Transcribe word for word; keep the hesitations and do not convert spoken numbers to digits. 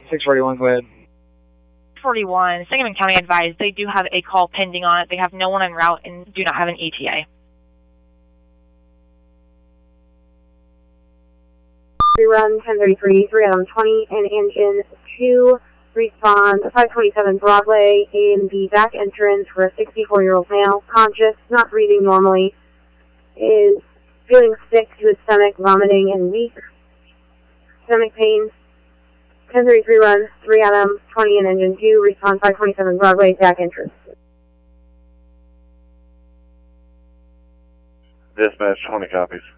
six forty-one, go ahead. forty-one, Sangamon County advised they do have a call pending on it. They have no one en route and do not have an E T A. Rerun ten thirty-three, three Adam twenty, and engine two, respond five twenty-seven Broadway in the back entrance for a sixty-four-year-old male, conscious, not breathing normally, is feeling sick to his stomach, vomiting, and weak. Stomach pain. ten thirty-three run, three Adam twenty, and engine two, respond five twenty-seven Broadway, back entrance. Dispatch, twenty copies.